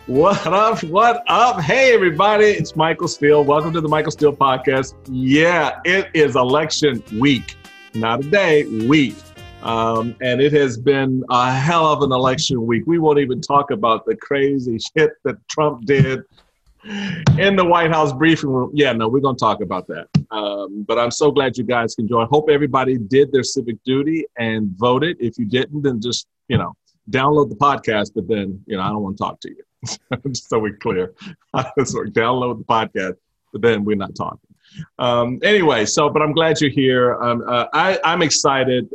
What up? What up? Hey, everybody. It's Michael Steele. Welcome to the Michael Steele Podcast. Yeah, it is election week. Not a day, week. And it has been a hell of an election week. We won't even talk about the crazy shit that Trump did in the White House briefing room. Yeah, no, we're going to talk about that. But I'm so glad you guys can join. Hope everybody did their civic duty and voted. If you didn't, then just, download the podcast. But then, I don't want to talk to you. Just so we're clear. So download the podcast, but then we're not talking. Anyway, but I'm glad you're here. I'm excited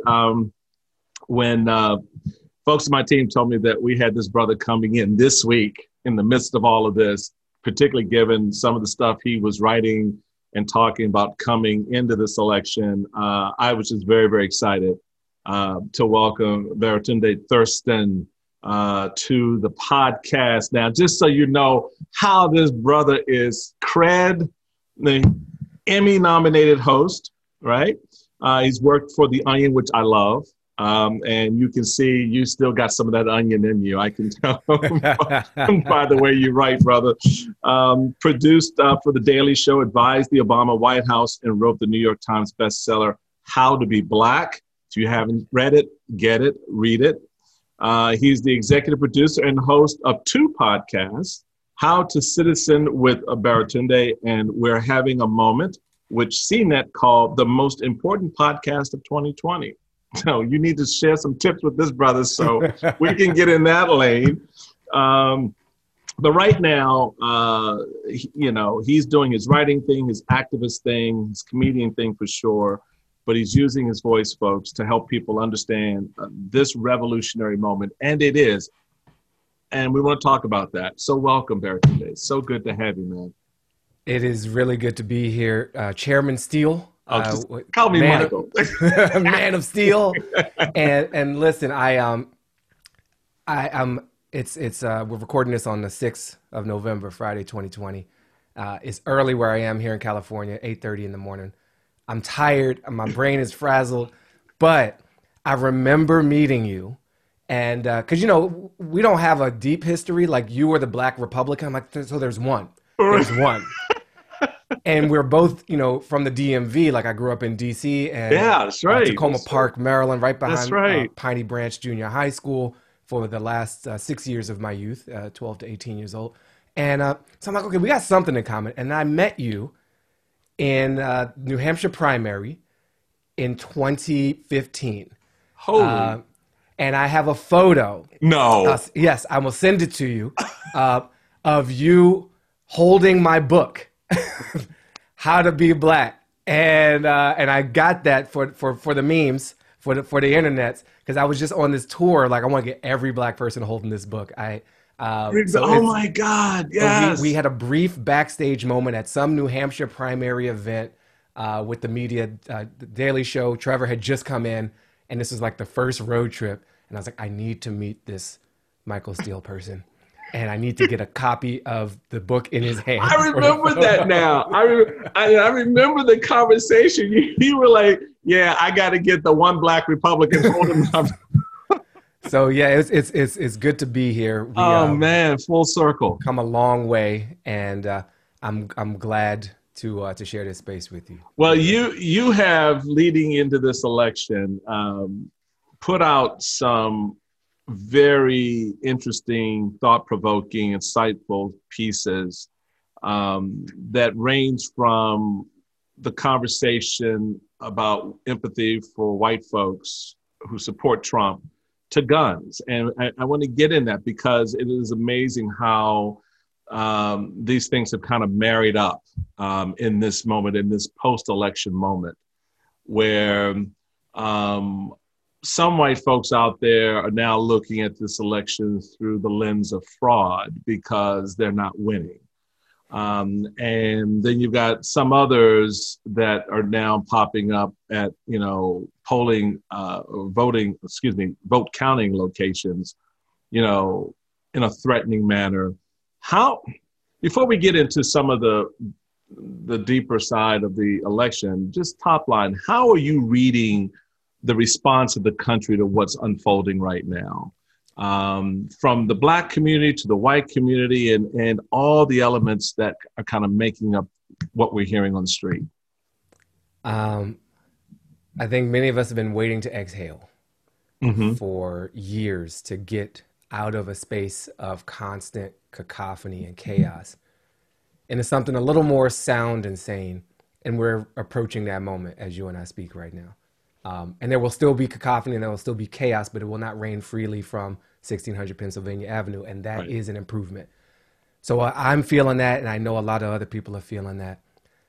when folks on my team told me that we had this brother coming in this week in the midst of all of this, particularly given some of the stuff he was writing and talking about coming into this election. I was just very, very excited to welcome Baratunde Thurston to the podcast. Now, just so you know how this brother is the Emmy-nominated host, right? He's worked for The Onion, which I love. And you can see you still got some of that onion in you. I can tell by the way you write, brother. Produced for The Daily Show, advised the Obama White House, and wrote the New York Times bestseller, How to Be Black. If you haven't read it, get it, read it. He's the executive producer and host of two podcasts, How to Citizen with Baratunde, and We're Having a Moment, which CNET called the most important podcast of 2020. So you need to share some tips with this brother so we can get in that lane. But right now, he's doing his writing thing, his activist thing, his comedian thing for sure. But he's using his voice, folks, to help people understand this revolutionary moment. And it is. And we want to talk about that. So welcome, Baratunde. It's so good to have you, man. It is really good to be here. Chairman Steele. Call me Michael. Man of Steel. And listen, we're recording this on the 6th of November, Friday, 2020. It's early where I am here in California, 8:30 in the morning. I'm tired. My brain is frazzled, but I remember meeting you, and because we don't have a deep history. Like, you were the Black Republican. I'm like, so there's one. There's one. And we're both, from the DMV. Like, I grew up in DC and that's right. Tacoma Park, Maryland, right behind that's right. Piney Branch Junior High School for the last 6 years of my youth, 12 to 18 years old. And so I'm like, okay, we got something in common. And I met you in New Hampshire primary in 2015. Holy. And I have a photo. No. Yes, I will send it to you, of you holding my book, How to Be Black. And I got that for the memes, for the internets, because I was just on this tour. Like, I want to get every Black person holding this book. Oh my God! Yes, we had a brief backstage moment at some New Hampshire primary event with the media. The Daily Show. Trevor had just come in, and this was like the first road trip. And I was like, I need to meet this Michael Steele person, and I need to get a copy of the book in his hand. I remember that now. I remember the conversation. You were like, "Yeah, I got to get the one Black Republican holding my." So yeah, it's good to be here. Man, full circle. Come a long way, and I'm glad to share this space with you. Well, you have, leading into this election, put out some very interesting, thought-provoking, insightful pieces that range from the conversation about empathy for white folks who support Trump to guns. And I want to get in that because it is amazing how these things have kind of married up in this moment, in this post-election moment, where some white folks out there are now looking at this election through the lens of fraud because they're not winning. And then you've got some others that are now popping up at, vote counting locations, in a threatening manner. Before we get into some of the deeper side of the election, just top line, how are you reading the response of the country to what's unfolding right now? from the Black community to the white community and all the elements that are kind of making up what we're hearing on the street? I think many of us have been waiting to exhale for years to get out of a space of constant cacophony and chaos into something a little more sound and sane. And we're approaching that moment as you and I speak right now. And there will still be cacophony and there will still be chaos, but it will not rain freely from 1600 Pennsylvania Avenue. And that is an improvement. So I'm feeling that. And I know a lot of other people are feeling that.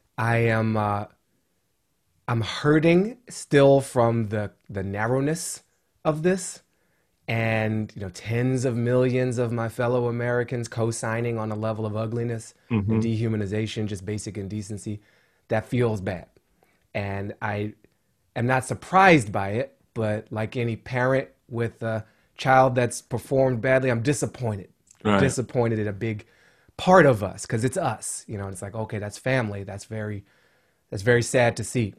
I'm hurting still from the narrowness of this. And, tens of millions of my fellow Americans co-signing on a level of ugliness and dehumanization, just basic indecency. That feels bad. And I am not surprised by it, but like any parent with a child that's performed badly, I'm disappointed. Right. Disappointed in a big part of us, because it's us. And it's like, okay, that's family. That's very sad to see.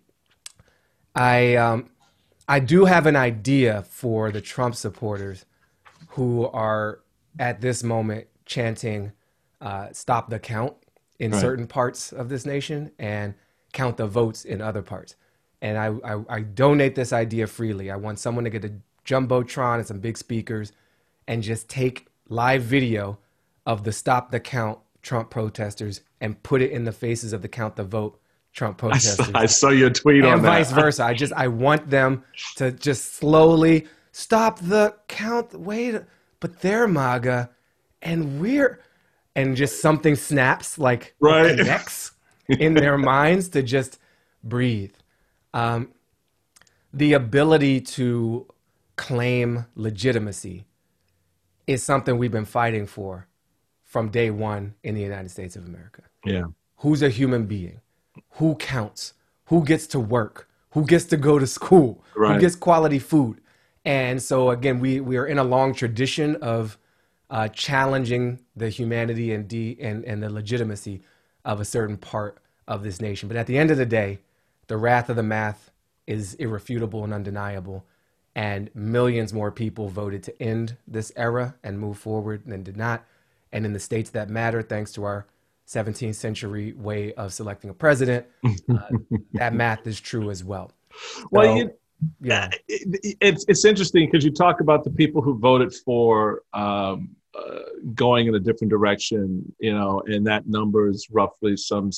I do have an idea for the Trump supporters who are at this moment chanting stop the count in certain parts of this nation and count the votes in other parts. And I donate this idea freely. I want someone to get a Jumbotron and some big speakers and just take live video of the stop the count Trump protesters and put it in the faces of the count the vote Trump protesters. I saw your tweet on that. And vice versa. I want them to just slowly stop the count. Wait, but they're MAGA and just something snaps, like connects in their minds to just breathe. The ability to claim legitimacy is something we've been fighting for from day one in the United States of America. Yeah. Who's a human being? Who counts? Who gets to work? Who gets to go to school? Who gets quality food? And so, again, we are in a long tradition of challenging the humanity and the legitimacy of a certain part of this nation. But at the end of the day, the wrath of the math is irrefutable and undeniable. And millions more people voted to end this era and move forward than did not. And in the states that matter, thanks to our 17th century way of selecting a president, that math is true as well. Well, it's interesting because you talk about the people who voted for going in a different direction, and that number is roughly some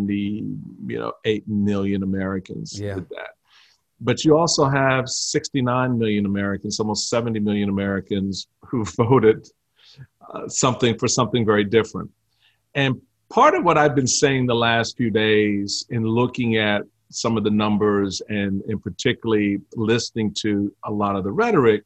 8 million Americans did that. But you also have 69 million Americans, almost 70 million Americans who voted something very different. And part of what I've been saying the last few days in looking at some of the numbers and particularly listening to a lot of the rhetoric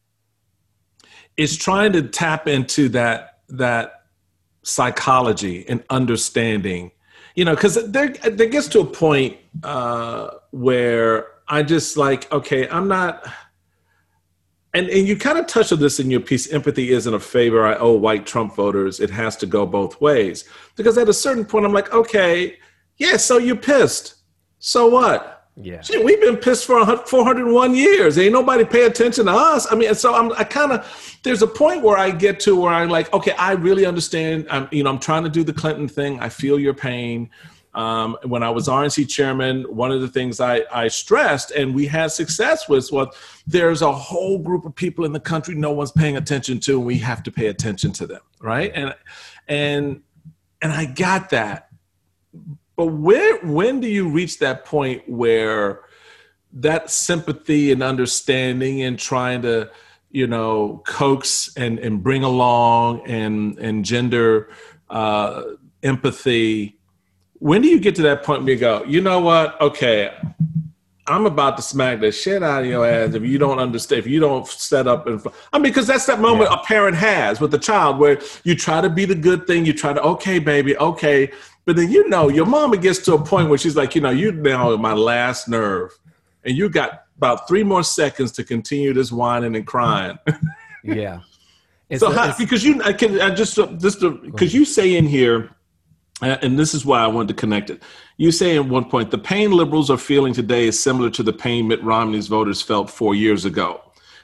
is trying to tap into that psychology and understanding, because there gets to a point where I just like, okay, I'm not, and you kind of touched on this in your piece, empathy isn't a favor I owe white Trump voters. It has to go both ways. Because at a certain point, I'm like, okay, yeah, so you're pissed. So what? Yeah. Shit, we've been pissed for 401 years. Ain't nobody pay attention to us. I mean, so there's a point where I get to where I'm like, okay, I really understand. I'm trying to do the Clinton thing. I feel your pain. When I was RNC chairman, one of the things I stressed and we had success with was there's a whole group of people in the country no one's paying attention to, and we have to pay attention to them, right? And I got that. But when do you reach that point where that sympathy and understanding and trying to, coax and bring along and engender empathy? When do you get to that point where you go, you know what? Okay, I'm about to smack the shit out of your ass if you don't understand, if you don't set up. Because that's that moment a parent has with the child where you try to be the good thing. You try to, okay, baby, okay. But then, your mama gets to a point where she's like, you now my last nerve. And you got about 3 more seconds to continue this whining and crying. Yeah. Because you say in here, and this is why I wanted to connect it. You say at one point, the pain liberals are feeling today is similar to the pain Mitt Romney's voters felt 4 years ago.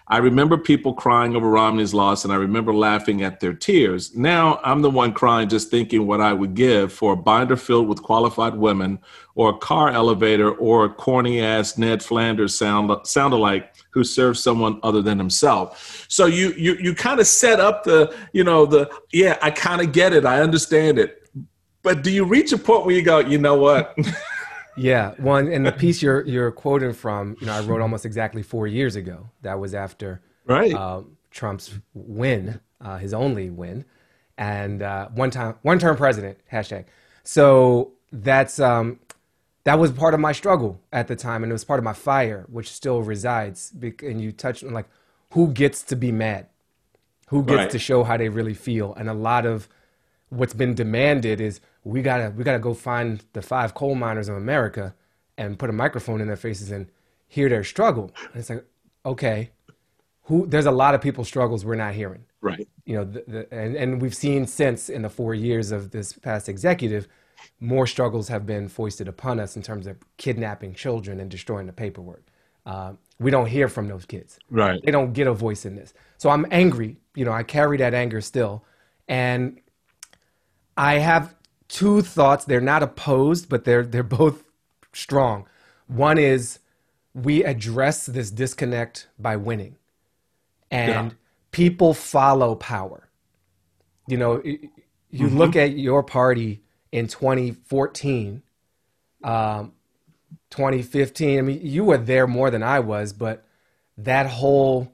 I remember people crying over Romney's loss, and I remember laughing at their tears. Now I'm the one crying, just thinking what I would give for a binder filled with qualified women, or a car elevator, or a corny ass Ned Flanders sound-alike who serves someone other than himself. So you kind of set up yeah, I kind of get it, I understand it, but do you reach a point where you go, you know what? Yeah, one, and the piece you're quoting from, I wrote almost exactly 4 years ago. That was after Trump's win, his only win, and one-term president, hashtag. So that was part of my struggle at the time, and it was part of my fire, which still resides. And you touched on, like, who gets to be mad? Who gets to show how they really feel? And a lot of what's been demanded is we gotta go find the 5 coal miners of America and put a microphone in their faces and hear their struggle. And it's like, okay, there's a lot of people's struggles we're not hearing. Right. And we've seen since in the 4 years of this past executive, more struggles have been foisted upon us in terms of kidnapping children and destroying the paperwork. We don't hear from those kids. Right. They don't get a voice in this. So I'm angry. I carry that anger still. And I have 2 thoughts. They're not opposed, but they're both strong. One is we address this disconnect by winning. And people follow power. You look at your party in 2014, 2015. I mean, you were there more than I was, but that whole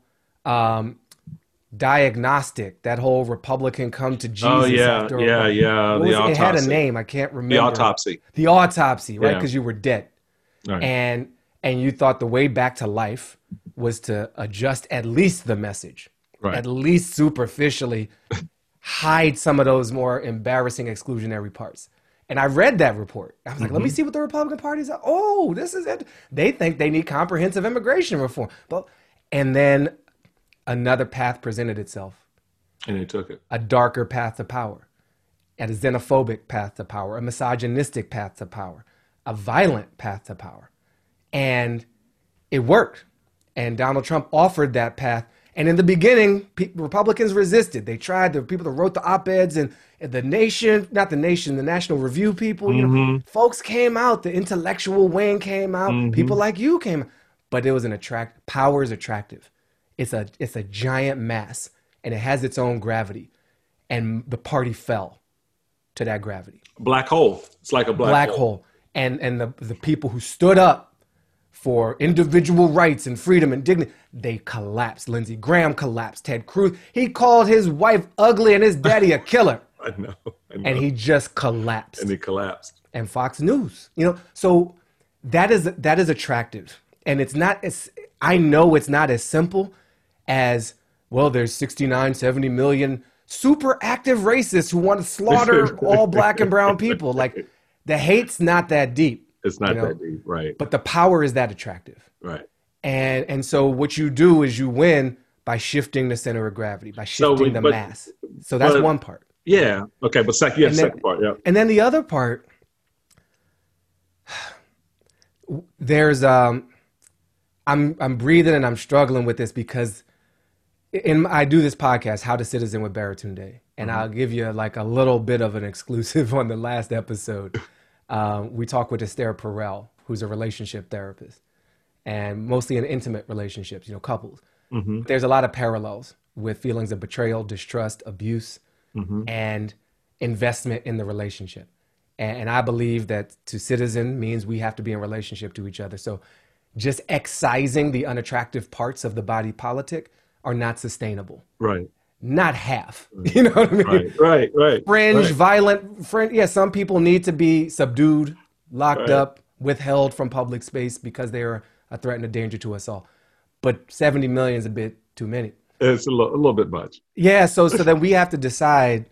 diagnostic, that whole Republican come to Jesus. Oh, yeah, after the autopsy. It had a name. I can't remember. The autopsy, right? Because you were dead. Right. And you thought the way back to life was to adjust at least the message, at least superficially hide some of those more embarrassing exclusionary parts. And I read that report. I was like, let me see what the Republican Party is. Oh, this is it. They think they need comprehensive immigration reform. And then another path presented itself. And they took it. A darker path to power, a xenophobic path to power, a misogynistic path to power, a violent path to power. And it worked. And Donald Trump offered that path. And in the beginning, Republicans resisted. They tried. The people that wrote the op-eds and the National Review people, folks came out. The intellectual wing came out. People like you came out. But it was power is attractive. It's a giant mass, and it has its own gravity. And the party fell to that gravity. Black hole. It's like a black hole. And the people who stood up for individual rights and freedom and dignity, they collapsed. Lindsey Graham collapsed. Ted Cruz, he called his wife ugly and his daddy a killer. I know. And he just collapsed. And he collapsed. And Fox News, so that is attractive. And I know it's not as simple as, well, there's 69, 70 million super active racists who want to slaughter all black and brown people. Like, the hate's not that deep. It's not that deep, right. But the power is that attractive. Right. And so what you do is you win by shifting the center of gravity, by shifting the mass. So that's one part. Yeah. Okay. But second part. Yeah. And then the other part, there's I'm breathing and I'm struggling with this because I do this podcast, How to Citizen with Baratunde, and I'll give you like a little bit of an exclusive on the last episode. We talk with Esther Perel, who's a relationship therapist, and mostly in intimate relationships, couples. There's a lot of parallels with feelings of betrayal, distrust, abuse, and investment in the relationship. And I believe that to citizen means we have to be in relationship to each other. So just excising the unattractive parts of the body politic are not sustainable. Right. Not half. You know what I mean? Right. Fringe, violent. Yeah, some people need to be subdued, locked up, withheld from public space because they are a threat and a danger to us all. But 70 million is a bit too many. It's a little bit much. Yeah, so then we have to decide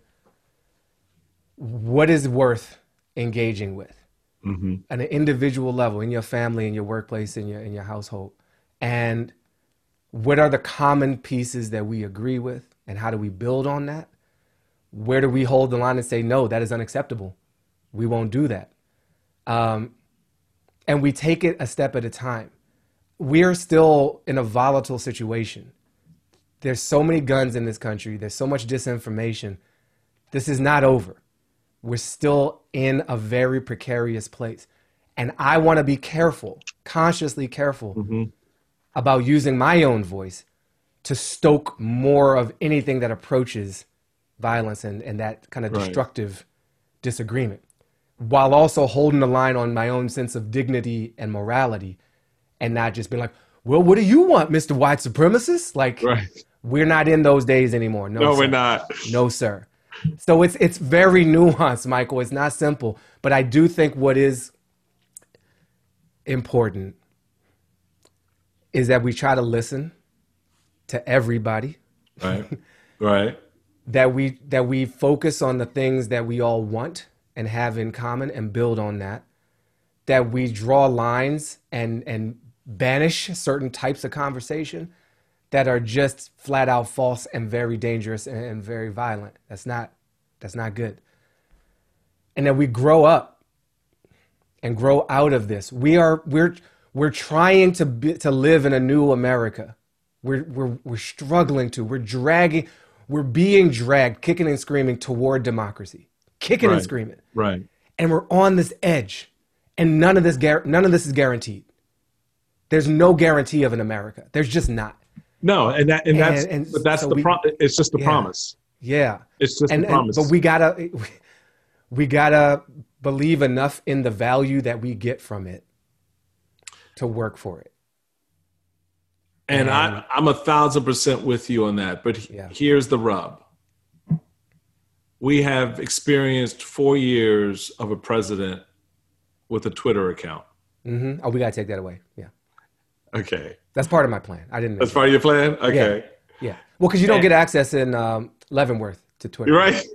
what is worth engaging with at an individual level, in your family, in your workplace, in your household. And what are the common pieces that we agree with, and how do we build on that? Where do we hold the line and say, no, that is unacceptable. We won't do that. And we take it a step at a time. We're still in a volatile situation. there's so many guns in this country. There's so much disinformation. This is not over. We're still in a very precarious place. And I want to be careful, consciously careful about using my own voice to stoke more of anything that approaches violence and that kind of destructive disagreement, while also holding the line on my own sense of dignity and morality, and not just be like, well, what do you want, Mr. White supremacist? Like, we're not in those days anymore. No, we're not. No, sir. So it's very nuanced, Michael. It's not simple. But I do think what is important is that we try to listen to everybody. Right. That we focus on the things that we all want and have in common and build on that. That we draw lines and banish certain types of conversation that are just flat out false and very dangerous and very violent. That's not good. And that we grow up and grow out of this. We're trying to live in a new America. We're struggling to. We're being dragged, kicking and screaming toward democracy, kicking and screaming. Right. And we're on this edge, and none of this is guaranteed. There's no guarantee of an America. There's just not. No, that's it's just the promise. Yeah. It's just the promise. But we gotta believe enough in the value that we get from it to work for it. And I'm 1,000% with you on that. But here's the rub. We have experienced 4 years of a president with a Twitter account. Oh, we got to take that away. Yeah. Okay. That's part of my plan. I didn't know. That's part of your plan? Okay. Yeah. Well, because you don't get access in Leavenworth to Twitter. You're right.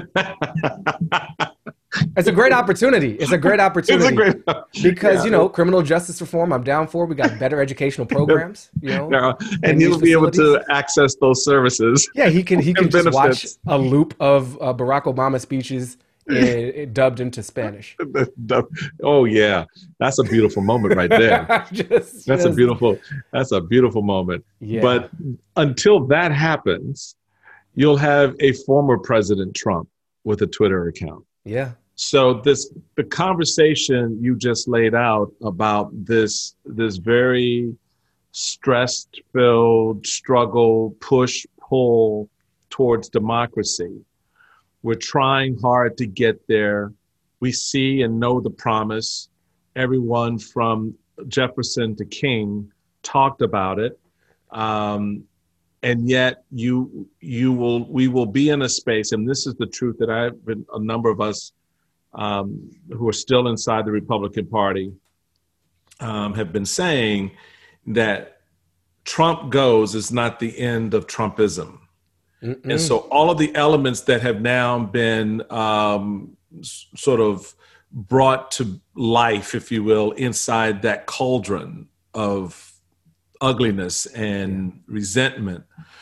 It's a great opportunity. It's a great opportunity. Because, criminal justice reform, I'm down for. We got better educational programs, and he'll be able to access those services. Yeah, he can just watch a loop of Barack Obama speeches dubbed into Spanish. Oh yeah, that's a beautiful moment right there. That's a beautiful moment. Yeah. But until that happens, you'll have a former President Trump with a Twitter account. Yeah. So the conversation you just laid out about this very stress-filled struggle, push, pull towards democracy. We're trying hard to get there. We see and know the promise. Everyone from Jefferson to King talked about it. And yet we will be in a space, and this is the truth that a number of us who are still inside the Republican Party have been saying, that Trump goes is not the end of Trumpism. And so all of the elements that have now been sort of brought to life, if you will, inside that cauldron of ugliness and resentment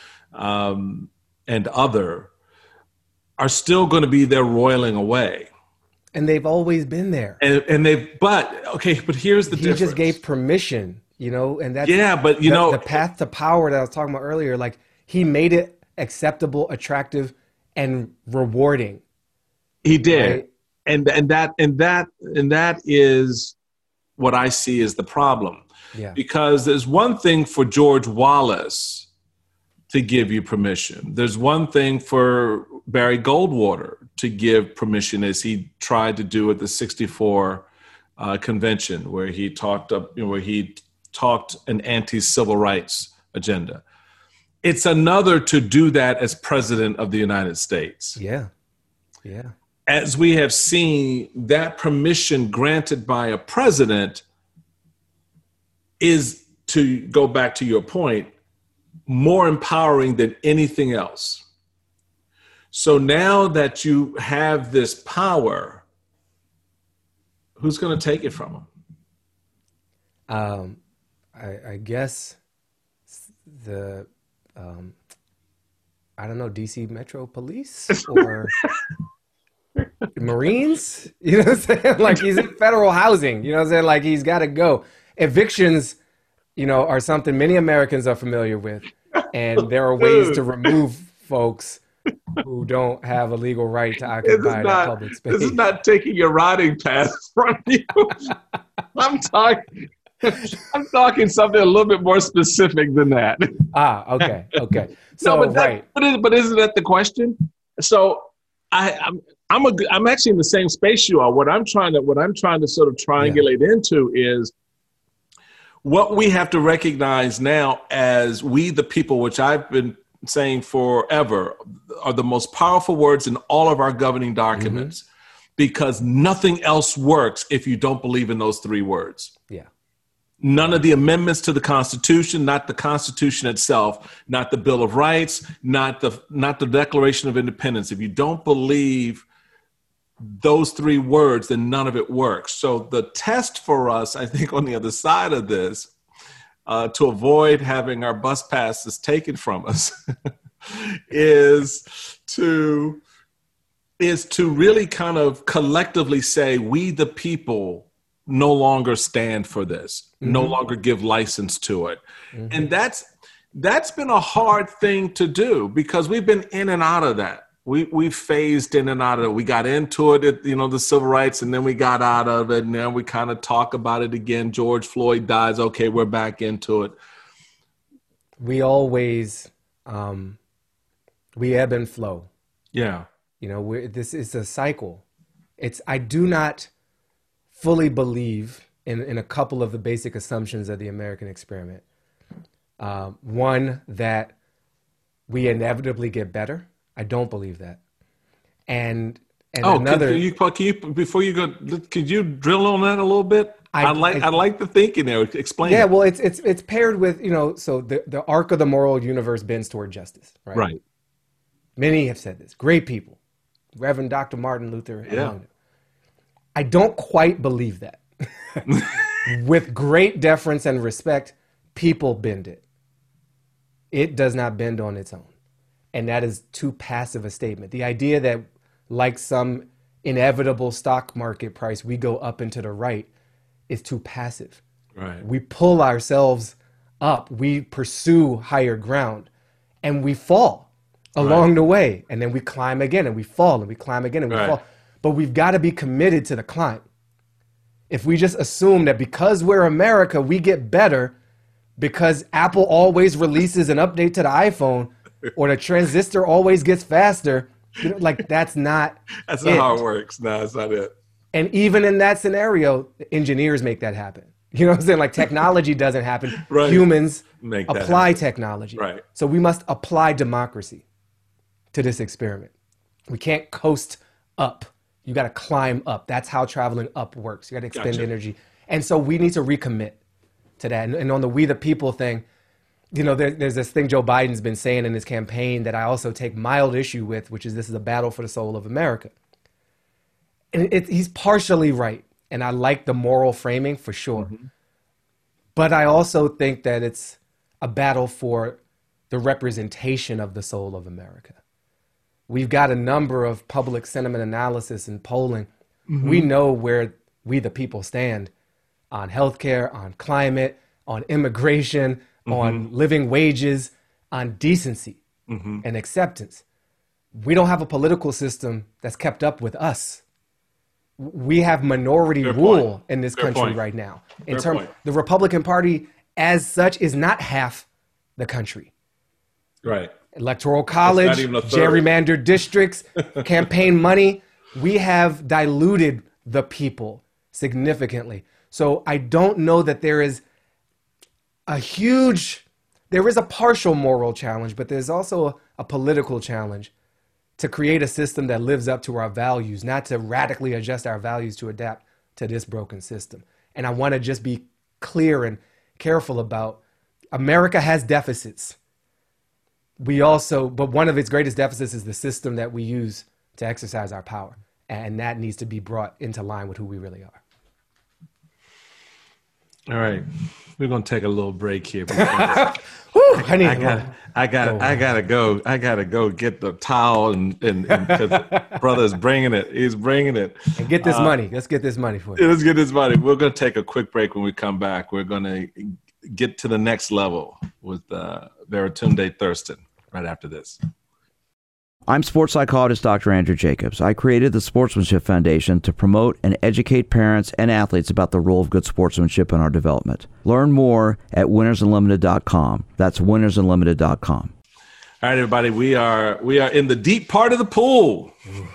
and other are still going to be there roiling away. And they've always been there. But here's the difference. He just gave permission, and that's the path to power that I was talking about earlier. Like, he made it acceptable, attractive, and rewarding. He did. Right? And that is what I see as the problem. Yeah. Because there's one thing for George Wallace to give you permission. There's one thing for Barry Goldwater to give permission, as he tried to do at the 64 convention, where he talked an anti-civil rights agenda. It's another to do that as president of the United States. Yeah. Yeah. As we have seen, that permission granted by a president is, to go back to your point, more empowering than anything else. So now that you have this power, who's going to take it from him? I guess the, I don't know, DC Metro Police or Marines? You know what I'm saying? Like, he's in federal housing. You know what I'm saying? Like, he's got to go. Evictions, are something many Americans are familiar with. And there are ways to remove folks who don't have a legal right to occupy that public space. This is not taking your riding pass from you. I'm talking something a little bit more specific than that. Okay. So, but isn't that the question? So I'm actually in the same space you are. What I'm trying to sort of triangulate into is what we have to recognize now as we the people, which I've been saying forever, are the most powerful words in all of our governing documents, because nothing else works if you don't believe in those three words. Yeah. None of the amendments to the Constitution, not the Constitution itself, not the Bill of Rights, not the Declaration of Independence. If you don't believe those three words, then none of it works. So the test for us, I think, on the other side of this, to avoid having our bus passes taken from us, is to really kind of collectively say, we the people no longer stand for this, no longer give license to it. And that's been a hard thing to do, because we've been in and out of that. We've phased in and out of it. We got into it, the civil rights, and then we got out of it. And now we kind of talk about it again. George Floyd dies. Okay, we're back into it. We always, we ebb and flow. Yeah. This is a cycle. I do not fully believe in a couple of the basic assumptions of the American experiment. One, that we inevitably get better. I don't believe that. And another. Can you before you go? Could you drill on that a little bit? I like the thinking there. Explain. Yeah, well, it's paired with so the arc of the moral universe bends toward justice, right? Right. Many have said this. Great people, Reverend Dr. Martin Luther among them. I don't quite believe that. With great deference and respect, people bend it. It does not bend on its own. And that is too passive a statement. The idea that, like some inevitable stock market price, we go up and to the right is too passive. Right. We pull ourselves up. We pursue higher ground, and we fall along the way. And then we climb again, and we fall, and we climb again, and we fall. But we've got to be committed to the climb. If we just assume that because we're America, we get better because Apple always releases an update to the iPhone, or the transistor always gets faster, that's not how it works. No, that's not it. And even in that scenario, engineers make that happen. You know what I'm saying? Like, technology doesn't happen. Right. Humans make apply technology. Right. So we must apply democracy to this experiment. We can't coast up. You got to climb up. That's how traveling up works. You got to expend energy. And so we need to recommit to that. And on the we the people thing, there's this thing Joe Biden's been saying in his campaign that I also take mild issue with, which is this is a battle for the soul of America. And he's partially right. And I like the moral framing for sure. But I also think that it's a battle for the representation of the soul of America. We've got a number of public sentiment analysis and polling. We know where we the people stand on healthcare, on climate, on immigration, on living wages, on decency and acceptance. We don't have a political system that's kept up with us. We have minority rule in this country right now. The Republican Party as such is not half the country. Right. Electoral college, gerrymandered districts, campaign money. We have diluted the people significantly. So I don't know that there is a partial moral challenge, but there's also a political challenge to create a system that lives up to our values, not to radically adjust our values to adapt to this broken system. And I want to just be clear and careful about America has deficits. But one of its greatest deficits is the system that we use to exercise our power. And that needs to be brought into line with who we really are. All right. We're going to take a little break here. I gotta go. I gotta go get the towel and because brother's bringing it. He's bringing it. And get this money. Let's get this money for you. Let's get this money. We're gonna take a quick break. When we come back, we're gonna get to the next level with Baratunde Thurston right after this. I'm sports psychologist Dr. Andrew Jacobs. I created the Sportsmanship Foundation to promote and educate parents and athletes about the role of good sportsmanship in our development. Learn more at winnersunlimited.com. That's winnersunlimited.com. All right, everybody, we are in the deep part of the pool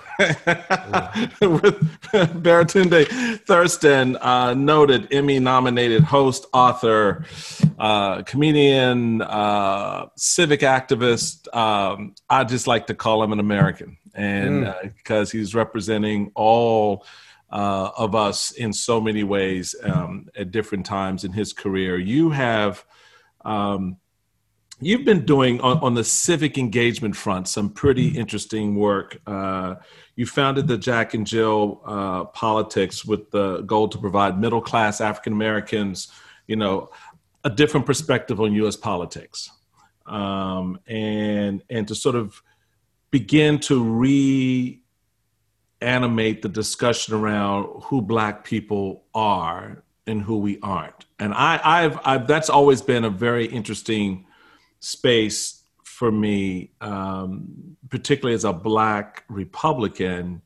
with Baratunde Thurston, noted Emmy-nominated host, author, comedian, civic activist. I just like to call him an American, and because he's representing all of us in so many ways at different times in his career. You have you've been doing on the civic engagement front some pretty interesting work. You founded the Jack and Jill Politics with the goal to provide middle-class African Americans, a different perspective on U.S. politics, and to sort of begin to reanimate the discussion around who Black people are and who we aren't. And I've that's always been a very interesting space for me, particularly as a Black Republican.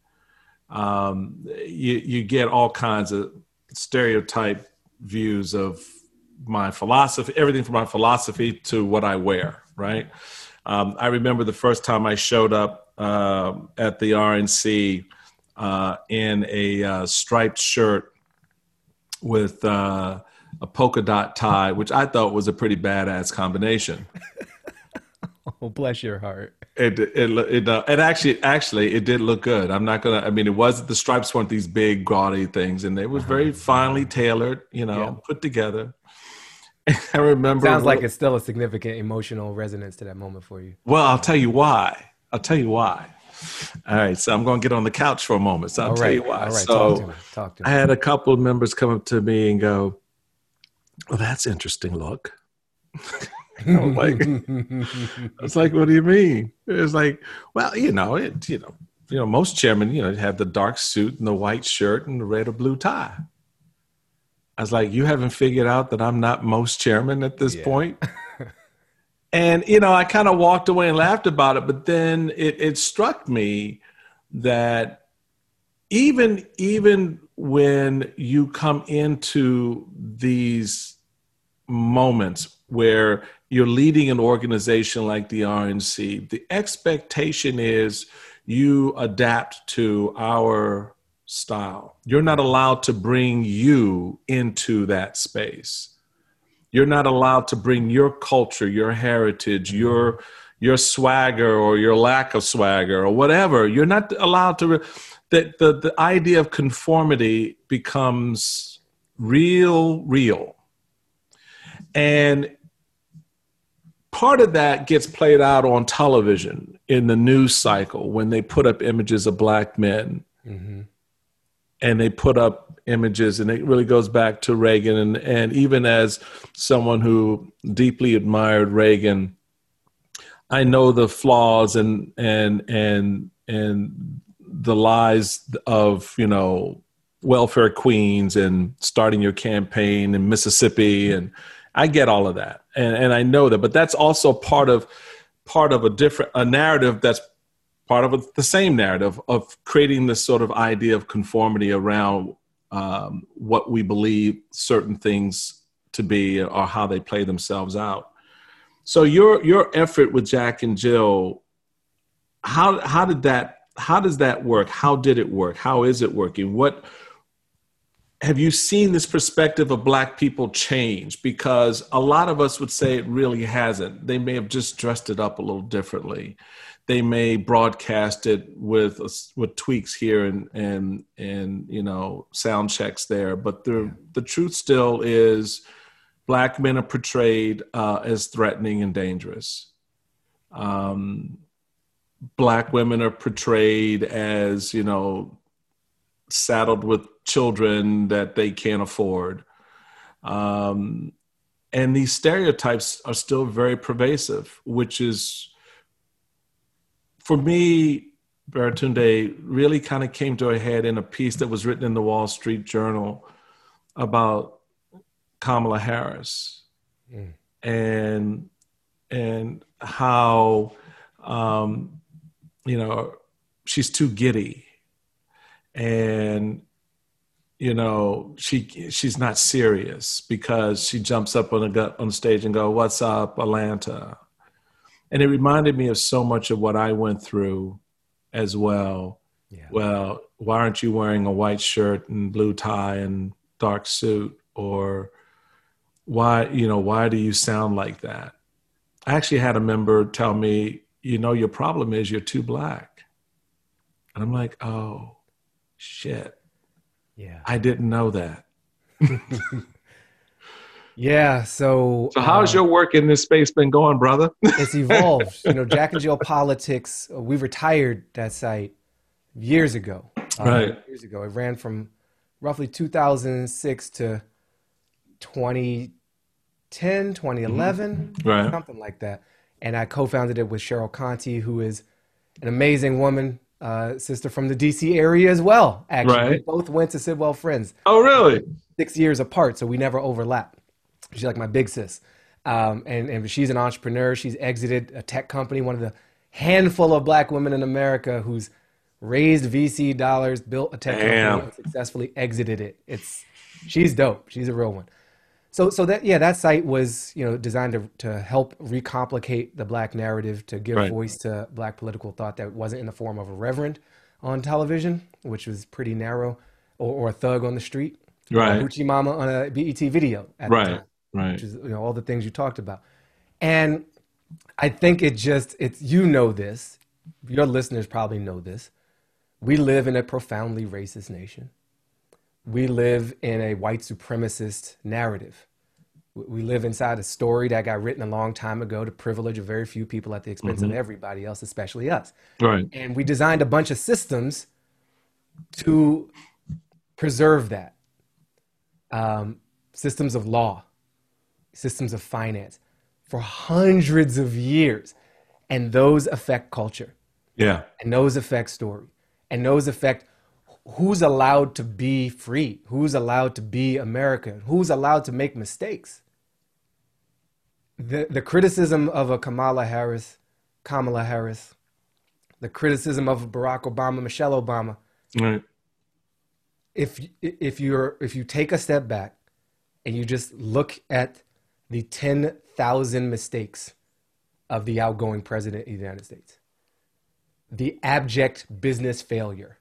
You get all kinds of stereotype views of my philosophy, everything from my philosophy to what I wear, right? I remember the first time I showed up at the RNC in a striped shirt with a polka dot tie, which I thought was a pretty badass combination. Oh, bless your heart. It actually it did look good. I'm not gonna. I mean, it wasn't, the stripes weren't these big gaudy things, and it was very finely tailored, put together. I remember. Sounds like it's still a significant emotional resonance to that moment for you. Well, I'll tell you why. All right, so I'm going to get on the couch for a moment. So I'll tell you why. All right, so talk to me. I had a couple of members come up to me and go, "Well, that's interesting look." I was like, "What do you mean?" It's like, well, most chairmen, have the dark suit and the white shirt and the red or blue tie. I was like, you haven't figured out that I'm not most chairman at this point? And, I kind of walked away and laughed about it. But then it struck me that even when you come into these moments where you're leading an organization like the RNC, the expectation is you adapt to our style. You're not allowed to bring you into that space. You're not allowed to bring your culture, your heritage, your swagger or your lack of swagger or whatever. You're not allowed to. The idea of conformity becomes real. And part of that gets played out on television in the news cycle when they put up images of Black men. Mm-hmm. And they put up images, and it really goes back to Reagan. And even as someone who deeply admired Reagan, I know the flaws and the lies of, welfare queens and starting your campaign in Mississippi. And I get all of that. And I know that, but that's also part of a narrative that's part of the same narrative of creating this sort of idea of conformity around what we believe certain things to be or how they play themselves out. So your effort with Jack and Jill, how does that work? How did it work? How is it working? What have you seen this perspective of Black people change? Because a lot of us would say it really hasn't. They may have just dressed it up a little differently. They may broadcast it with tweaks here and sound checks there, but the truth still is Black men are portrayed as threatening and dangerous. Black women are portrayed as saddled with children that they can't afford, and these stereotypes are still very pervasive, which is, for me, Baratunde, really kind of came to a head in a piece that was written in the Wall Street Journal about Kamala Harris. and how, you know, she's too giddy, and, you know, she's not serious because she jumps up on the stage and go, "What's up, Atlanta?" And it reminded me of so much of what I went through as well. Yeah. Well, why aren't you wearing a white shirt and blue tie and dark suit? Or why do you sound like that? I actually had a member tell me, your problem is you're too black. And I'm like, oh, shit. Yeah. I didn't know that. Yeah. So how's your work in this space been going, brother? It's evolved. Jack and Jill Politics, we retired that site years ago. Right. Years ago. It ran from roughly 2006 to 2010, 2011, right, something like that. And I co-founded it with Cheryl Conti, who is an amazing woman, sister from the DC area as well, actually. Right. We both went to Sidwell Friends. Oh, really? 6 years apart, so we never overlap. She's like my big sis. And she's an entrepreneur. She's exited a tech company, one of the handful of black women in America who's raised VC dollars, built a tech company, and successfully exited it. She's dope. She's a real one. So that site was, designed to help recomplicate the black narrative, to give voice to black political thought that wasn't in the form of a reverend on television, which was pretty narrow, or a thug on the street, right? Hoochie Mama on a BET video at the time, which is all the things you talked about. And I think it's this, your listeners probably know this. We live in a profoundly racist nation. We live in a white supremacist narrative. We live inside a story that got written a long time ago to privilege a very few people at the expense of everybody else, especially us. Right. And we designed a bunch of systems to preserve that. Systems of law, systems of finance for hundreds of years. And those affect culture. Yeah. And those affect story. And those affect who's allowed to be free, who's allowed to be American, who's allowed to make mistakes. The criticism of a Kamala Harris, the criticism of Barack Obama, Michelle Obama. Right. If you take a step back and you just look at the 10,000 mistakes of the outgoing president of the United States, the abject business failure,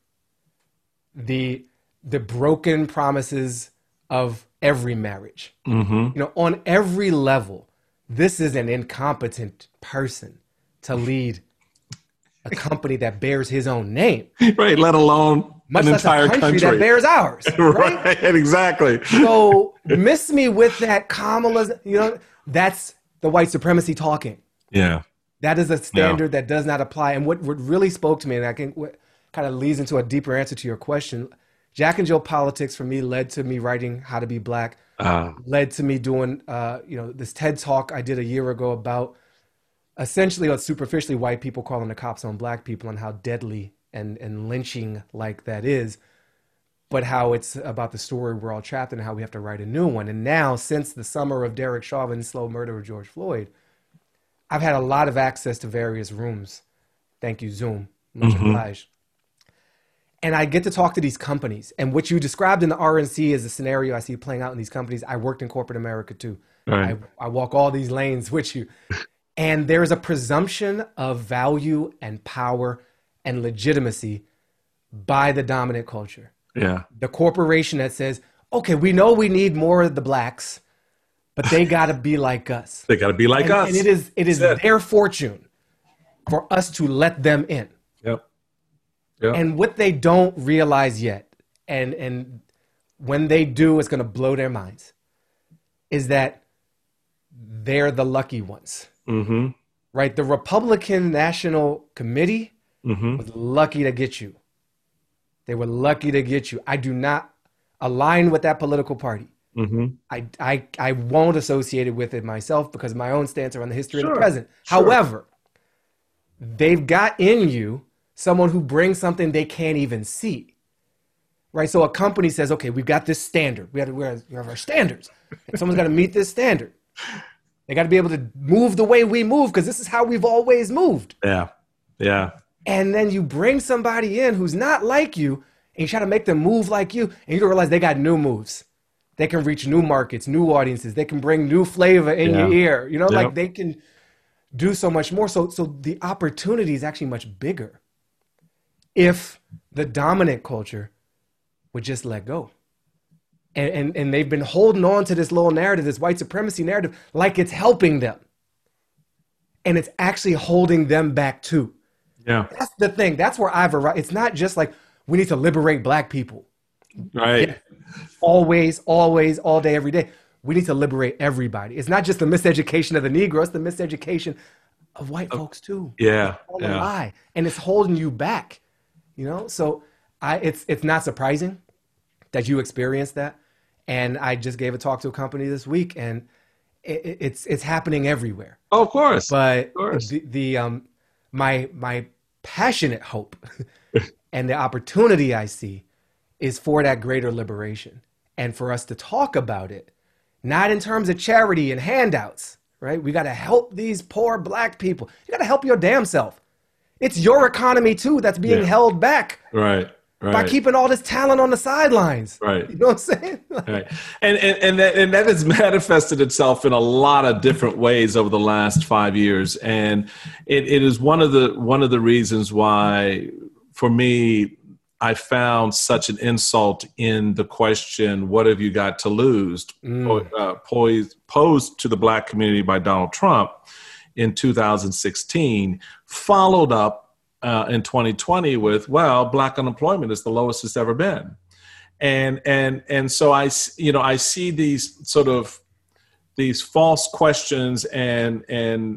the broken promises of every marriage, on every level, this is an incompetent person to lead a company that bears his own name. Right, let alone much an less entire a country that bears ours. Right, exactly. So miss me with that Kamala's, that's the white supremacy talking. Yeah. That is a standard that does not apply. And what really spoke to me, and I think what kind of leads into a deeper answer to your question, Jack and Jill Politics for me led to me writing How to Be Black, led to me doing, this TED Talk I did a year ago about essentially what superficially white people calling the cops on black people and how deadly and lynching like that is, but how it's about the story we're all trapped in and how we have to write a new one. And now, since the summer of Derek Chauvin's slow murder of George Floyd, I've had a lot of access to various rooms. Thank you, Zoom. Much obliged. And I get to talk to these companies. And what you described in the RNC is a scenario I see playing out in these companies. I worked in corporate America too. Right. I walk all these lanes with you. And there's a presumption of value and power and legitimacy by the dominant culture. Yeah. The corporation that says, okay, we know we need more of the blacks, but they got to be like us. They got to be like us. And it is their fortune for us to let them in. Yep. And what they don't realize yet, and when they do, it's going to blow their minds, is that they're the lucky ones. Right? The Republican National Committee was lucky to get you. They were lucky to get you. I do not align with that political party. I won't associate it with it myself because of my own stance around the history of the present. However, they've got in you someone who brings something they can't even see. Right? So a company says, okay, we've got this standard. We have our standards. And someone's got to meet this standard. They got to be able to move the way we move because this is how we've always moved. Yeah. Yeah. And then you bring somebody in who's not like you and you try to make them move like you, and you don't realize they got new moves. They can reach new markets, new audiences. They can bring new flavor in your ear. You know, like they can do so much more. So the opportunity is actually much bigger if the dominant culture would just let go. And they've been holding on to this little narrative, this white supremacy narrative, like it's helping them. And it's actually holding them back too. Yeah. That's the thing. That's where I've arrived. It's not just like we need to liberate Black people. Right. Yeah. Always, always, all day, every day. We need to liberate everybody. It's not just the miseducation of the Negro, it's the miseducation of white folks too. Yeah. It's all a lie. And it's holding you back. You know? So it's not surprising that you experienced that. And I just gave a talk to a company this week, and it's happening everywhere. Oh, of course. But of course. My passionate hope and the opportunity I see is for that greater liberation and for us to talk about it, not in terms of charity and handouts, right? We got to help these poor Black people. You got to help your damn self. It's your economy too that's being held back. Right. By keeping all this talent on the sidelines. Right. You know what I'm saying? Right. And that has manifested itself in a lot of different ways over the last 5 years. And it is one of the reasons why, for me, I found such an insult in the question, what have you got to lose, posed to the Black community by Donald Trump in 2016, followed up in 2020 with, well, Black unemployment is the lowest it's ever been. And so I see these sort of these false questions and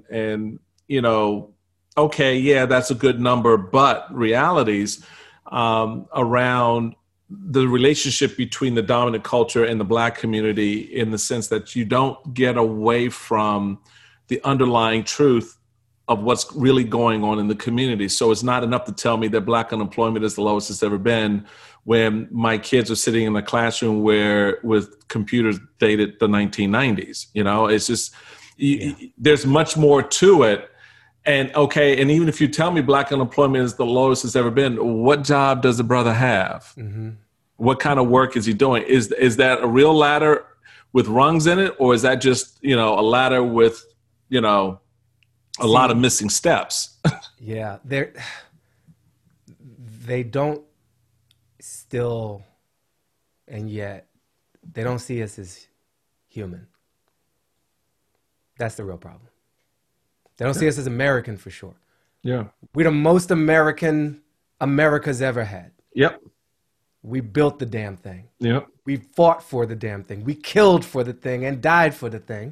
okay, yeah, that's a good number, but realities around the relationship between the dominant culture and the Black community, in the sense that you don't get away from the underlying truth of what's really going on in the community. So it's not enough to tell me that Black unemployment is the lowest it's ever been when my kids are sitting in a classroom with computers dated the 1990s. You know, it's just, there's much more to it. And okay, and even if you tell me Black unemployment is the lowest it's ever been, what job does the brother have? Mm-hmm. What kind of work is he doing? Is that a real ladder with rungs in it? Or is that just, a ladder with, a lot of missing steps? Yeah, they don't still, and yet they don't see us as human. That's the real problem. They don't see us as American, for sure. Yeah. We're the most American America's ever had. Yep. We built the damn thing. Yep. We fought for the damn thing. We killed for the thing and died for the thing,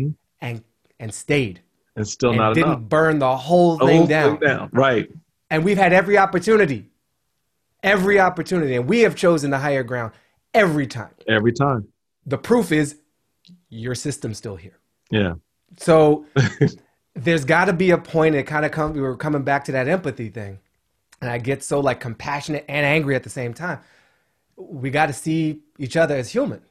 and stayed. It's still not enough. Didn't burn the whole thing down. Right. And we've had every opportunity, and we have chosen the higher ground every time. Every time. The proof is your system's still here. Yeah. So there's got to be a point that we were coming back to that empathy thing. And I get so compassionate and angry at the same time. We got to see each other as human.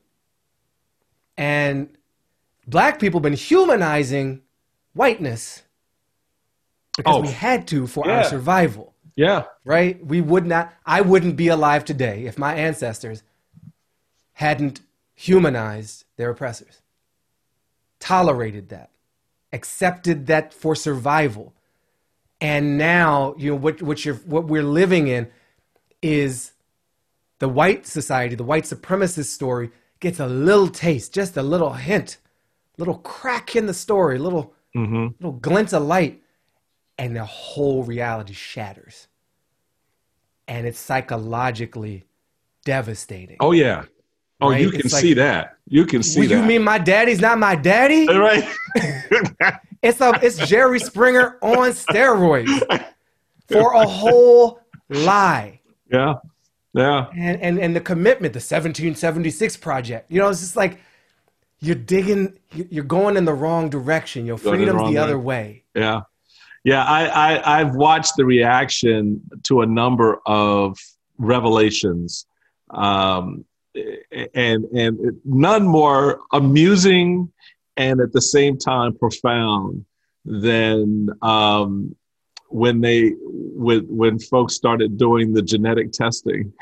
And Black people have been humanizing whiteness because we had to for our survival. Yeah. Right? I wouldn't be alive today if my ancestors hadn't humanized their oppressors, tolerated that, accepted that for survival. And now, what we're living in is the white society, the white supremacist story gets a little taste, just a little hint, little crack in the story, little glint of light, and the whole reality shatters. And it's psychologically devastating. Oh, yeah. Oh, right? You can see that. You can see that. You mean my daddy's not my daddy? Right. It's Jerry Springer on steroids for a whole lie. Yeah. Yeah. And the commitment, the 1776 Project, it's just like you're going in the wrong direction. Freedom's the other way. Yeah. Yeah. I've watched the reaction to a number of revelations, and none more amusing and at the same time profound than when folks started doing the genetic testing.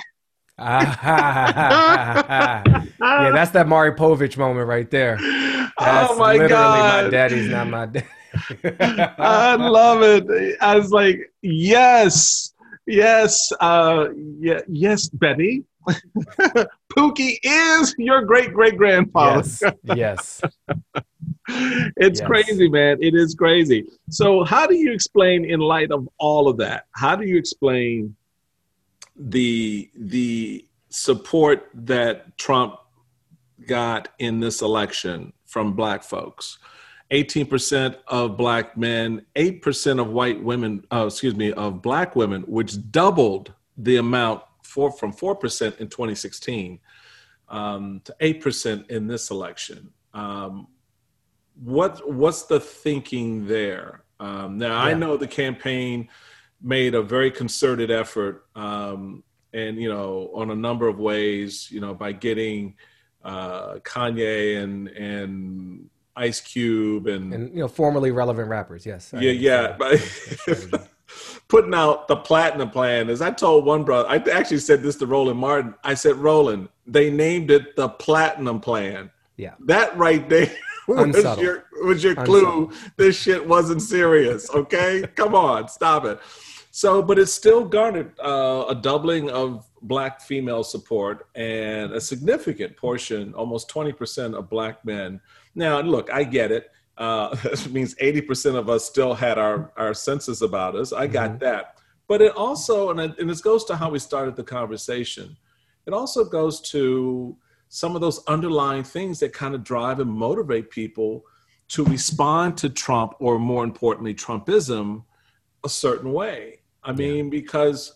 Yeah, that's that Maury Povich moment right there. That's Oh my literally God. my daddy's not my daddy. I love it. I was like, yes, yes, yes, Betty. Pookie is your great-great-grandfather. Yes. It's Yes. crazy, man. It is crazy. So how do you explain, in light of all of that, how do you explain the support that Trump got in this election from Black folks? 18% of Black men, 8% of white women, of Black women, which doubled the amount from 4% in 2016 to 8% in this election. What's the thinking there? I know the campaign made a very concerted effort, and on a number of ways, by getting Kanye and Ice Cube and formerly relevant rappers. Yes. Putting out the platinum plan. As I told one brother, I actually said this to Roland Martin. I said, Roland, they named it the platinum plan. Yeah. That right there was your clue. This shit wasn't serious. Okay, come on, stop it. So, but it still garnered a doubling of Black female support and a significant portion, almost 20% of Black men. Now, look, I get it. That means 80% of us still had our senses about us. I got that. But it also, and this goes to how we started the conversation, it also goes to some of those underlying things that kind of drive and motivate people to respond to Trump, or more importantly, Trumpism, a certain way. I mean, because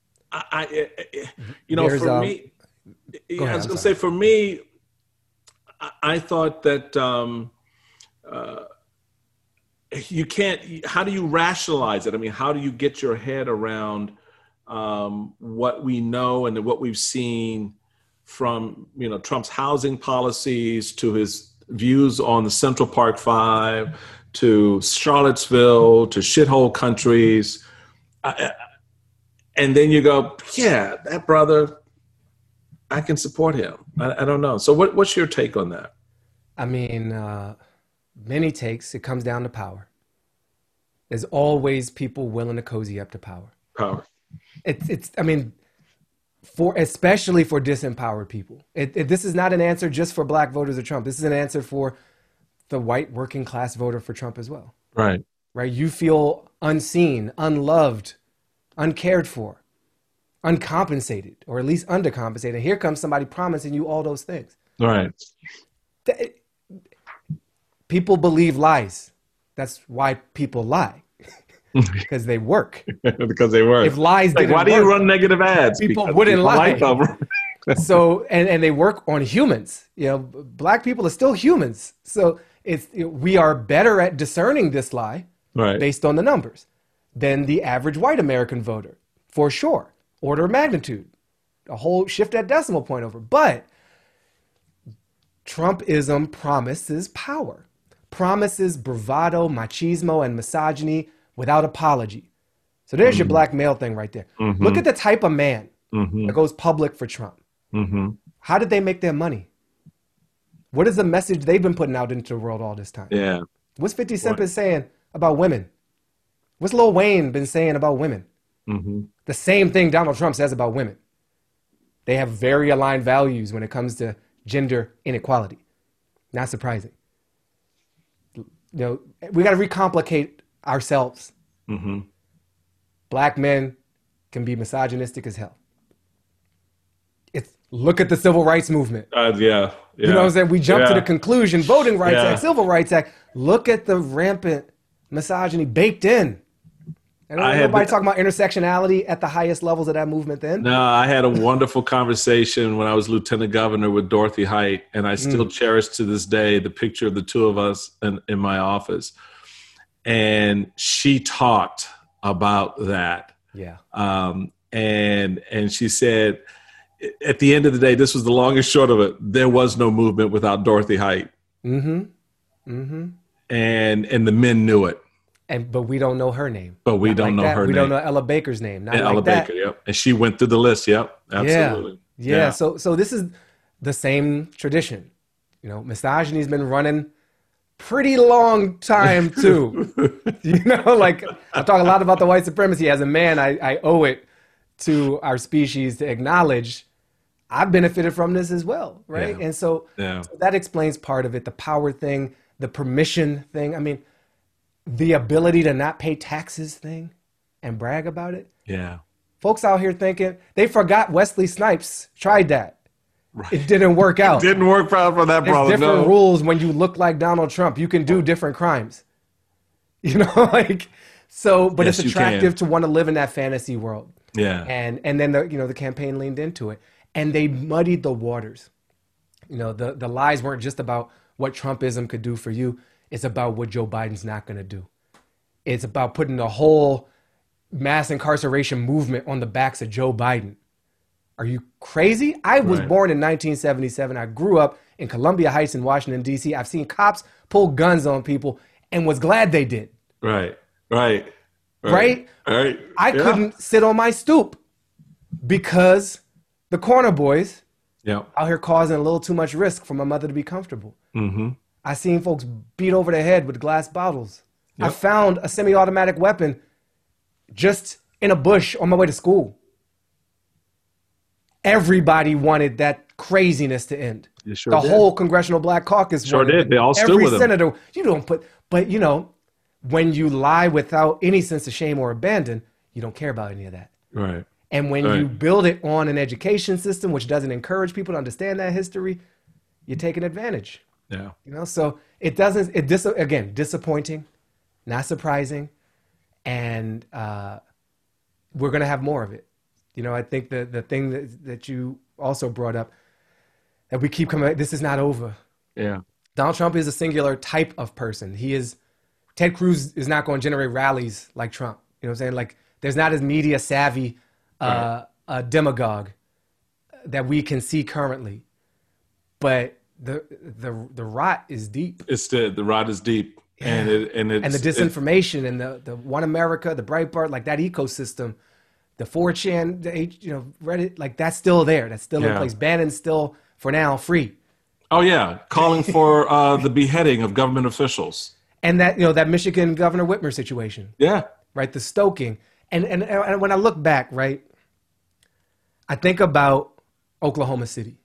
for me, I thought that you can't, how do you rationalize it? I mean, how do you get your head around what we know and what we've seen from, Trump's housing policies to his views on the Central Park Five, to Charlottesville, to shithole countries. And then you go, yeah, that brother, I can support him. I don't know. So what's your take on that? I mean, many takes. It comes down to power. There's always people willing to cozy up to power. Especially for disempowered people. This is not an answer just for Black voters of Trump. This is an answer for the white working class voter for Trump as well. Right. You feel unseen, unloved, uncared for, uncompensated, or at least undercompensated. And here comes somebody promising you all those things. Right. People believe lies. That's why people lie. Because they work. Because they work. If lies didn't work, why do you run negative ads? People wouldn't lie. So, and they work on humans. Black people are still humans. So we are better at discerning this lie, right, based on the numbers, than the average white American voter, for sure. Order of magnitude, a whole shift that decimal point over. But Trumpism promises power, promises bravado, machismo, and misogyny without apology. So there's your black male thing right there. Mm-hmm. Look at the type of man that goes public for Trump. Mm-hmm. How did they make their money? What is the message they've been putting out into the world all this time? Yeah. What's 50 Cent been saying about women? What's Lil Wayne been saying about women? Mm-hmm. The same thing Donald Trump says about women. They have very aligned values when it comes to gender inequality. Not surprising. We got to recomplicate ourselves. Mm-hmm. Black men can be misogynistic as hell. Look at the Civil Rights Movement. Yeah. You know what I'm saying? We jump to the conclusion, Voting Rights Act, Civil Rights Act. Look at the rampant misogyny baked in. And nobody talking about intersectionality at the highest levels of that movement then. No, I had a wonderful conversation when I was lieutenant governor with Dorothy Height, and I still cherish to this day the picture of the two of us in my office. And she talked about that. Yeah. And she said, at the end of the day, this was the long and short of it, there was no movement without Dorothy Height. Mm-hmm. and the men knew it. But we don't know her name. But we don't know her name. We don't know Ella Baker's name. Not like Ella that. Baker, yep. And she went through the list, yep. Absolutely. Yeah. So this is the same tradition. You know, misogyny's been running pretty long time too. You know, like I talk a lot about the white supremacy. As a man, I owe it to our species to acknowledge I've benefited from this as well, right? Yeah. And so that explains part of it, the power thing, the permission thing. I mean, the ability to not pay taxes thing and brag about it. Yeah. Folks out here thinking, they forgot Wesley Snipes tried that. Right. It didn't work out. It didn't work out for that brother. There's different rules when you look like Donald Trump. You can do different crimes. You know, like, so, but Yes, it's attractive to want to live in that fantasy world. Yeah. And then the campaign leaned into it, and they muddied the waters. You know, the lies weren't just about what Trumpism could do for you. It's about what Joe Biden's not going to do. It's about putting the whole mass incarceration movement on the backs of Joe Biden. Are you crazy? I was born in 1977. I grew up in Columbia Heights in Washington, D.C. I've seen cops pull guns on people and was glad they did. Right. I couldn't sit on my stoop because the corner boys out here causing a little too much risk for my mother to be comfortable. Mm-hmm. I seen folks beat over the head with glass bottles. I found a semi-automatic weapon just in a bush on my way to school. Everybody wanted that craziness to end. The whole Congressional Black Caucus sure did. They all stood with senator, him. you don't put, but you know, when you lie without any sense of shame or abandon, you don't care about any of that. Right. And when you build it on an education system which doesn't encourage people to understand that history, you're taking advantage. Yeah. You know, so again, disappointing, not surprising, and we're going to have more of it. You know, I think the thing that you also brought up, that we keep coming, this is not over. Yeah. Donald Trump is a singular type of person. Ted Cruz is not going to generate rallies like Trump. You know what I'm saying? Like, there's not as media savvy a demagogue that we can see currently. But the rot is deep. The rot is deep. Yeah. And the disinformation and the One America, the Breitbart, like that ecosystem, the 4chan, Reddit, like that's still there. That's still in place. Bannon's still, for now, free. Oh yeah, calling for the beheading of government officials. And that Michigan Governor Whitmer situation. Yeah. Right, the stoking. And when I look back, right, I think about Oklahoma City.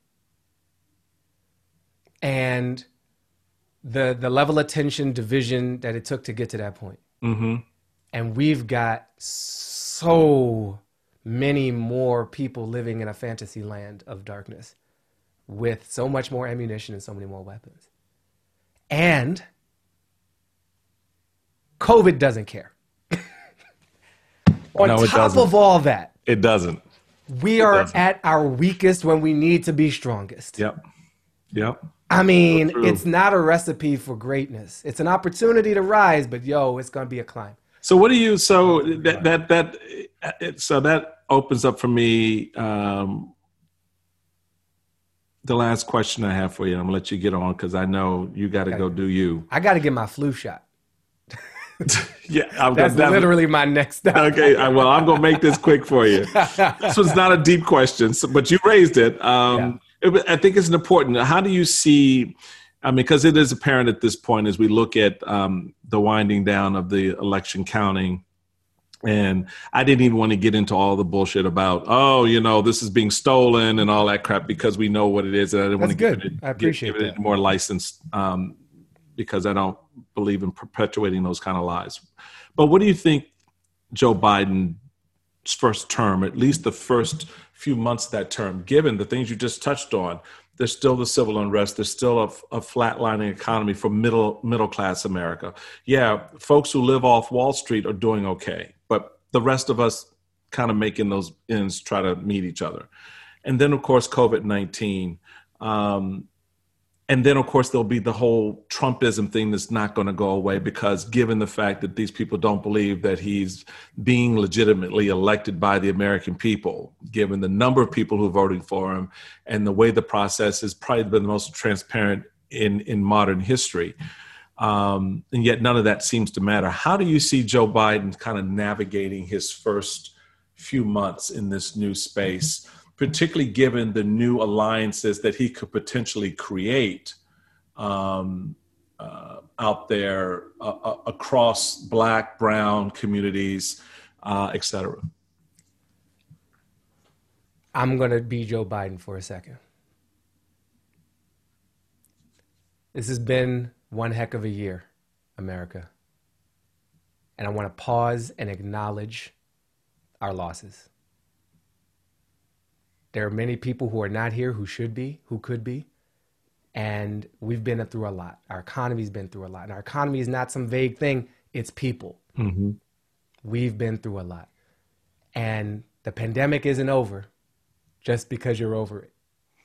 And the level of tension, division that it took to get to that point. Mm-hmm. And we've got so many more people living in a fantasy land of darkness with so much more ammunition and so many more weapons. And COVID doesn't care. On top of all that, it doesn't. We are at our weakest when we need to be strongest. Yep. I mean, it's not a recipe for greatness. It's an opportunity to rise, but it's going to be a climb. So what do you? So that opens up for me. The last question I have for you, and I'm gonna let you get on because I know you got to go do you. I got to get my flu shot. Yeah, that's literally my next step. Okay, well, I'm gonna make this quick for you. This was not a deep question, but you raised it. I think it's important. How do you see? I mean, because it is apparent at this point as we look at the winding down of the election counting. And I didn't even want to get into all the bullshit about, this is being stolen and all that crap because we know what it is. And I didn't want to give it more license because I don't believe in perpetuating those kind of lies. But what do you think Joe Biden's first term, at least the first few months of that term, given the things you just touched on, there's still the civil unrest. There's still a flatlining economy for middle class America. Yeah, folks who live off Wall Street are doing okay, but the rest of us kind of making those ends try to meet each other. And then, of course, COVID-19. And then, of course, there'll be the whole Trumpism thing that's not going to go away because given the fact that these people don't believe that he's being legitimately elected by the American people, given the number of people who voted for him and the way the process has probably been the most transparent in modern history. And yet none of that seems to matter. How do you see Joe Biden kind of navigating his first few months in this new space, particularly given the new alliances that he could potentially create out there across Black, brown communities, et cetera? I'm going to be Joe Biden for a second. This has been one heck of a year, America. And I want to pause and acknowledge our losses. There are many people who are not here who should be, who could be. And we've been through a lot. Our economy's been through a lot. And our economy is not some vague thing. It's people. Mm-hmm. We've been through a lot. And the pandemic isn't over just because you're over it.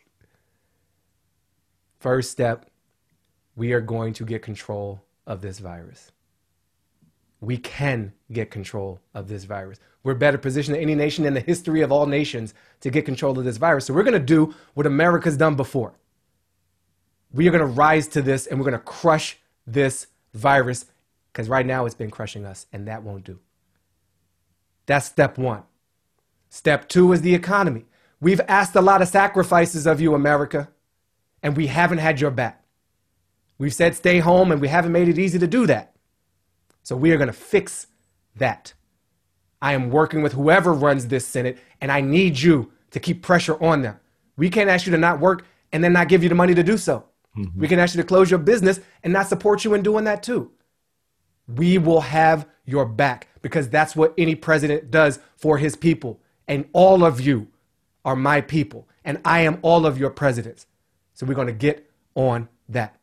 First step, we are going to get control of this virus. We can get control of this virus. We're better positioned than any nation in the history of all nations to get control of this virus. So we're going to do what America's done before. We are going to rise to this and we're going to crush this virus because right now it's been crushing us and that won't do. That's step one. Step two is the economy. We've asked a lot of sacrifices of you, America, and we haven't had your back. We've said stay home and we haven't made it easy to do that. So we are going to fix that. I am working with whoever runs this Senate and I need you to keep pressure on them. We can't ask you to not work and then not give you the money to do so. Mm-hmm. We can ask you to close your business and not support you in doing that too. We will have your back because that's what any president does for his people. And all of you are my people and I am all of your presidents. So we're going to get on that.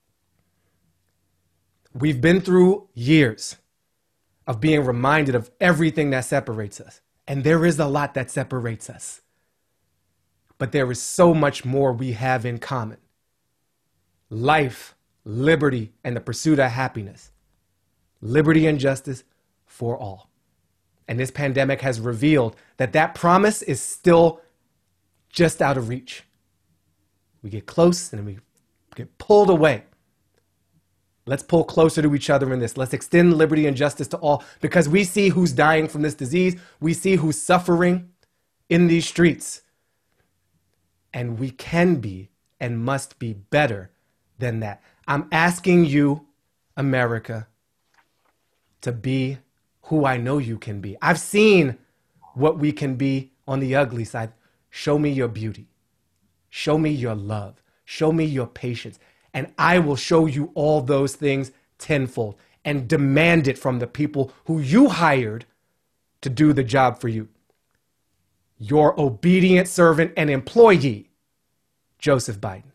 We've been through years of being reminded of everything that separates us. And there is a lot that separates us. But there is so much more we have in common. Life, liberty, and the pursuit of happiness. Liberty and justice for all. And this pandemic has revealed that that promise is still just out of reach. We get close and then we get pulled away. Let's pull closer to each other in this. Let's extend liberty and justice to all because we see who's dying from this disease. We see who's suffering in these streets. And we can be and must be better than that. I'm asking you, America, to be who I know you can be. I've seen what we can be on the ugly side. Show me your beauty. Show me your love. Show me your patience. And I will show you all those things tenfold and demand it from the people who you hired to do the job for you. Your obedient servant and employee, Joseph Biden.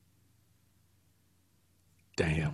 Damn.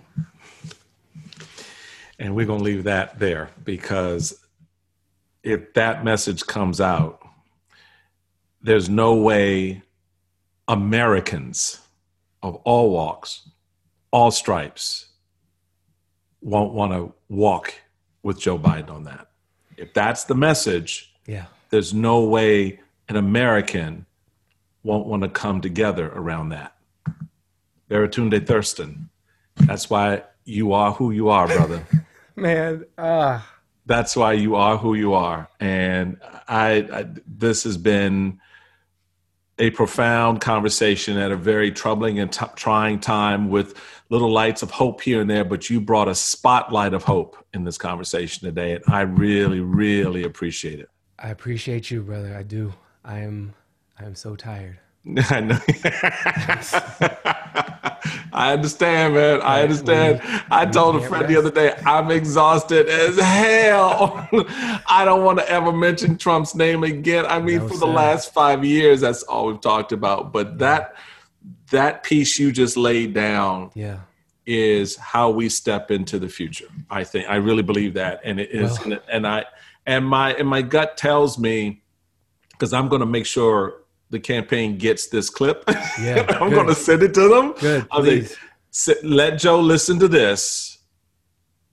And we're going to leave that there because if that message comes out, there's no way Americans of all walks, all stripes, won't want to walk with Joe Biden on that. If that's the message, there's no way an American won't want to come together around that. Baratunde Thurston. That's why you are who you are, brother. Man, That's why you are who you are. And I this has been a profound conversation at a very troubling and trying time with little lights of hope here and there, but you brought a spotlight of hope in this conversation today. And I really, really appreciate it. I appreciate you, brother. I do. I am so tired. I know. I understand, man. I understand. I told a friend the other day, I'm exhausted as hell. I don't want to ever mention Trump's name again. I mean, for the last 5 years, that's all we've talked about. But that piece you just laid down is how we step into the future. I think I really believe that, and it is. And my gut tells me, because I'm going to make sure the campaign gets this clip. I'm going to send it to them. Good, please. Let Joe listen to this,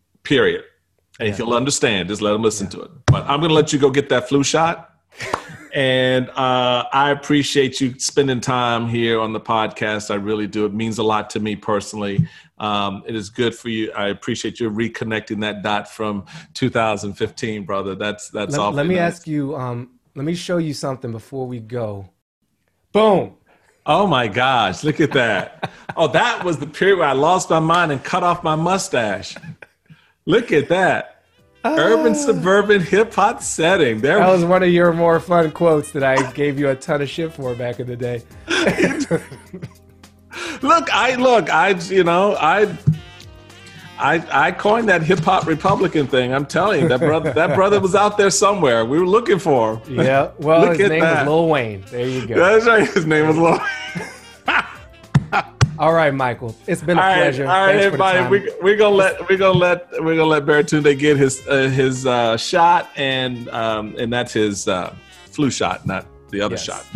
period. And if he'll understand, just let him listen to it. But I'm going to let you go get that flu shot. And I appreciate you spending time here on the podcast. I really do. It means a lot to me personally. It is good for you. I appreciate you reconnecting that dot from 2015, brother. That's all. Let me ask you, let me show you something before we go. Boom. Oh my gosh, look at that. Oh, that was the period where I lost my mind and cut off my mustache. Look at that. Urban, suburban, hip-hop setting. That was one of your more fun quotes that I gave you a ton of shit for back in the day. I coined that hip-hop Republican thing. I'm telling you, that brother was out there somewhere. We were looking for him. Yeah, well, his name was Lil Wayne. There you go. That's right. His name was Lil Wayne. All right, Michael. It's been a pleasure. All right, everybody. We're gonna let Baratunde get his shot, and that's his flu shot, not the other shot.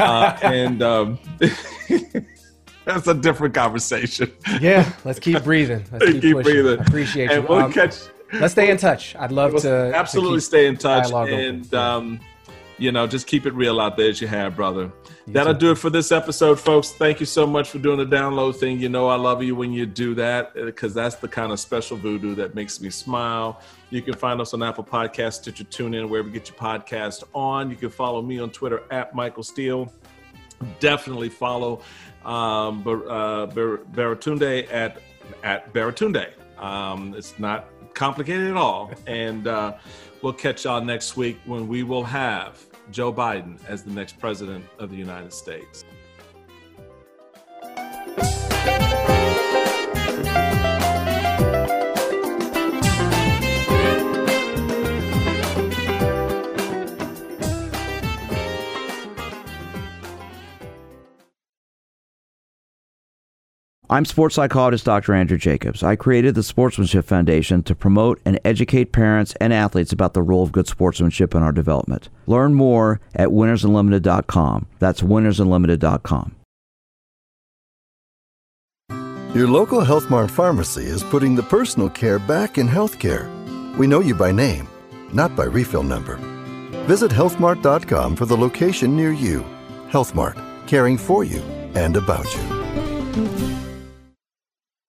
That's a different conversation. Yeah, let's keep breathing. Let's keep breathing. I appreciate you. And we'll let's stay in touch. I'd love to absolutely stay in touch, and just keep it real out there as you have, brother. That'll do it for this episode, folks. Thank you so much for doing the download thing. You know I love you when you do that, because that's the kind of special voodoo that makes me smile. You can find us on Apple Podcasts, Stitcher, TuneIn, wherever you get your podcast on. You can follow me on Twitter at Michael Steele. Definitely follow Baratunde at Baratunde. It's not complicated at all. And we'll catch y'all next week when we will have Joe Biden as the next president of the United States. I'm sports psychologist Dr. Andrew Jacobs. I created the Sportsmanship Foundation to promote and educate parents and athletes about the role of good sportsmanship in our development. Learn more at winnersunlimited.com. That's winnersunlimited.com. Your local Health Mart pharmacy is putting the personal care back in healthcare. We know you by name, not by refill number. Visit healthmart.com for the location near you. Health Mart, caring for you and about you.